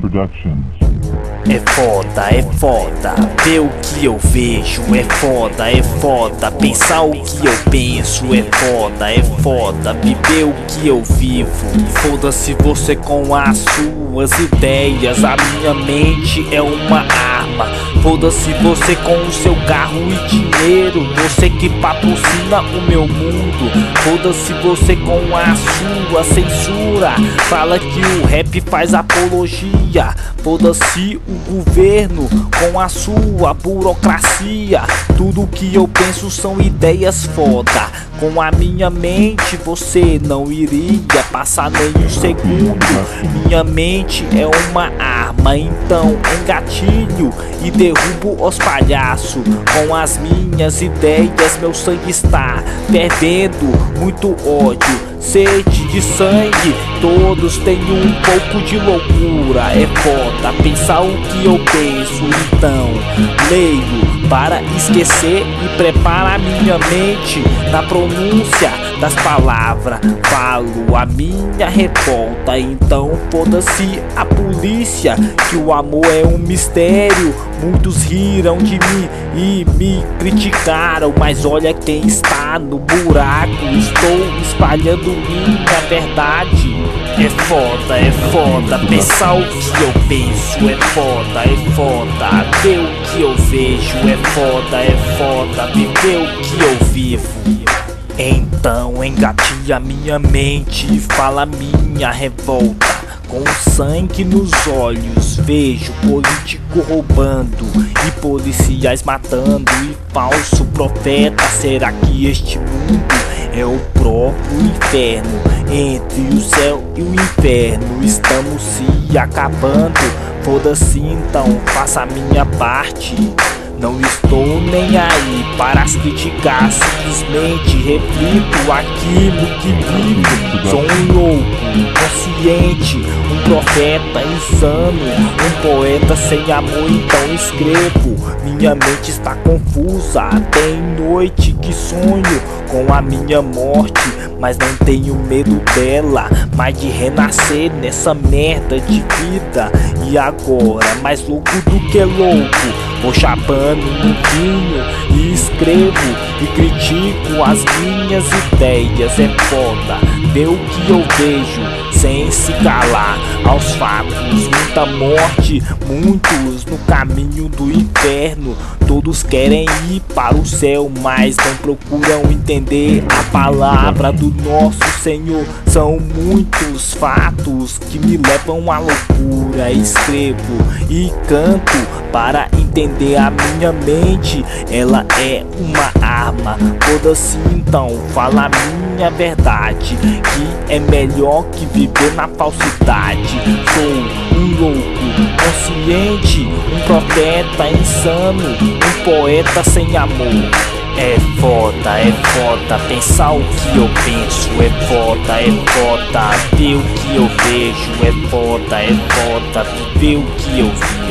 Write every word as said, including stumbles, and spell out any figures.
Productions. É foda, é foda, ver o que eu vejo. É foda, é foda, pensar o que eu penso. É foda, é foda, viver o que eu vivo. Foda-se você com as suas ideias, a minha mente é uma arma. Foda-se você com o seu carro e dinheiro, você que patrocina o meu mundo. Foda-se você com a sua censura, fala que o rap faz apologia. Foda-se o governo com a sua burocracia. Tudo que eu penso são ideias foda. Com a minha mente você não iria passar nem um segundo. Minha mente é uma arma, então engatilho e derrubo os palhaços. Com as minhas ideias meu sangue está fervendo, muito ódio, sede de sangue, todos têm um pouco de loucura. É foda pensar o que eu penso, então leio para esquecer e prepara a minha mente na pronúncia das palavras. Falo a minha revolta, então foda-se a polícia, que o amor é um mistério. Muitos riram de mim e me criticaram, mas olha quem está no buraco. Estou espalhando minha verdade. É foda, é foda, pensar o que eu penso. É foda, é foda, ver o que eu vejo. É foda, é foda, viver o que eu vivo. Então engatilha minha mente e fala minha revolta. Com sangue nos olhos vejo político roubando e policiais matando e falso profeta. Será que este mundo é o próprio inferno? Entre o céu e o inferno estamos se acabando. Foda-se então, faça a minha parte. Não estou nem aí para as criticar, simplesmente reflito aquilo que vivo. Sou um louco, consciente, um profeta insano, um poeta sem amor, então escrevo. Minha mente está confusa, tem noite que sonho com a minha morte, mas não tenho medo dela, mas de renascer nessa merda de vida. E agora, mais louco do que louco, vou chapando no vinho e escrevo e critico as minhas ideias. É foda ver o que eu vejo sem se calar aos fatos. Muita morte, muitos no caminho do inferno. Todos querem ir para o céu, mas não procuram entender a palavra do nosso Senhor. São muitos fatos que me levam à loucura. Escrevo e canto para entender a minha mente. Ela é uma arma. Foda-se então, fala a minha verdade, que é melhor que viver na falsidade. Sou um louco, consciente, um profeta insano, um poeta sem amor. É foda, é foda, pensar o que eu penso. É foda, é foda, ver o que eu vejo. É foda, é foda, viver o que eu vi.